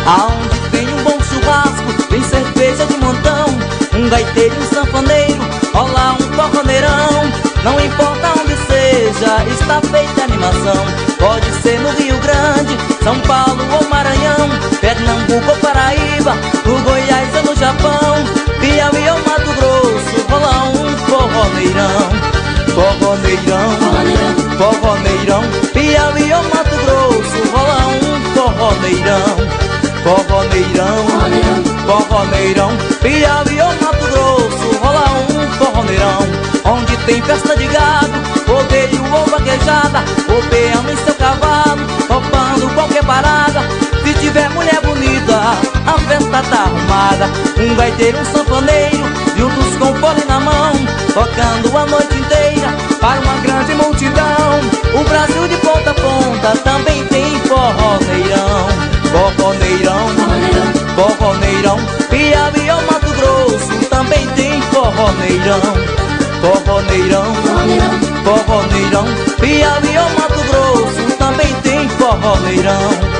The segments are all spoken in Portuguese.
Aonde tem um bom churrasco, tem cerveja de montão, um gaiteiro e um sanfoneiro, rola um forroneirão. Não importa onde seja, está feita a animação. Pode ser no Rio Grande, São Paulo ou Maranhão, Pernambuco ou Paraíba, no Goiás ou no Japão, Piauí ou Mato Grosso, rola um forroneirão. Forroneirão, forroneirão, Piauí ou Mato Grosso, rola um forroneirão. Forroneirão, forroneirão, Piauí ou Mato Grosso, rola um forroneirão. Onde tem festa de gado, rodeio ou vaquejada, o peão em seu cavalo, topando qualquer parada. Se tiver mulher bonita, a festa tá arrumada. Um gaiteiro, um sanfoneiro, juntos com fole na mão, tocando a noite inteira para uma grande multidão. O Brasil de ponta a ponta também tem forroneirão. Forroneirão, forroneirão, Piauí ou Mato Grosso também tem forroneirão. Forroneirão, forroneirão, Piauí ou Mato Grosso também tem forroneirão.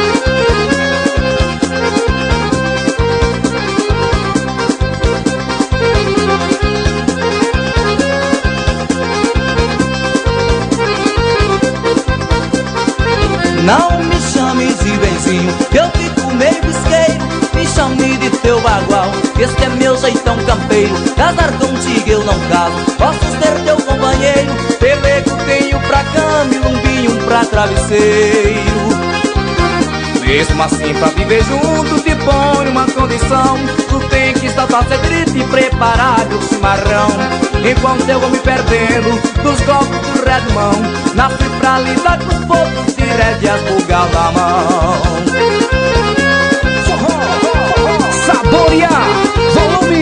Não me chame de benzinho, eu fico meio bisqueiro. Me chame de teu bagual, este é meu jeitão campeiro. Casar contigo eu não caso, posso ser teu companheiro. Pelego tenho pra cama e lumbinho pra travesseiro. Mesmo assim pra viver junto te põe uma condição. Tu tem que estar grito e preparar o chimarrão. Enquanto eu vou me perdendo dos golpes do redmão, nasci pra lidar com os poucos de rédeas bugal na mão. Saborear, volume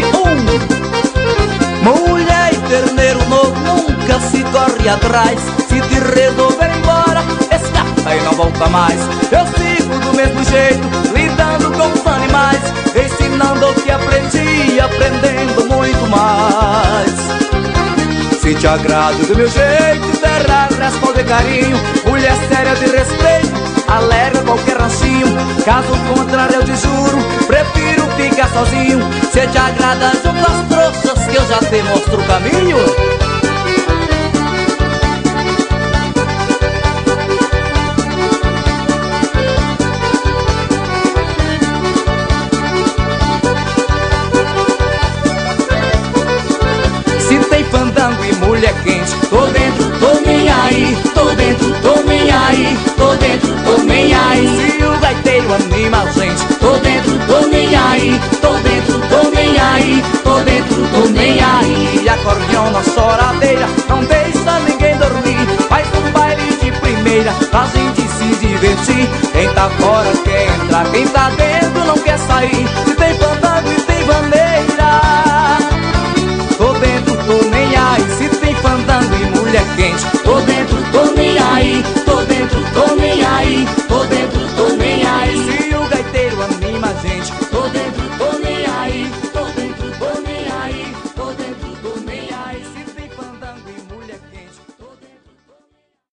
1. Mulher e terneiro novo nunca se corre atrás. Se te resolver embora, escapa e não volta mais. Eu sigo do mesmo jeito, lidando com os animais, ensinando o que aprendi, aprendendo muito mais. Se te agrada do meu jeito, terra responde carinho. Mulher séria de respeito, alega qualquer ranchinho. Caso contrário eu te juro, prefiro ficar sozinho. Se te agrada junto às trouxas que eu já te mostro o caminho. Se tem fandango e mulher quente, tô dentro, tô nem aí. Tô dentro, tô nem aí. Tô dentro, tô nem aí. Se o gaiteiro anima a gente, tô dentro, tô nem aí. Tô dentro, tô nem aí. Tô dentro, tô nem aí. E acordeão na choradeira, não deixa ninguém dormir. Faz um baile de primeira, pra gente se divertir. Quem tá fora quer entrar, quem tá dentro não quer sair. Se tem fandango e tem bandeira, tô dentro, tô nem aí. Se tem fandango e mulher quente, tô dentro, tô nem aí.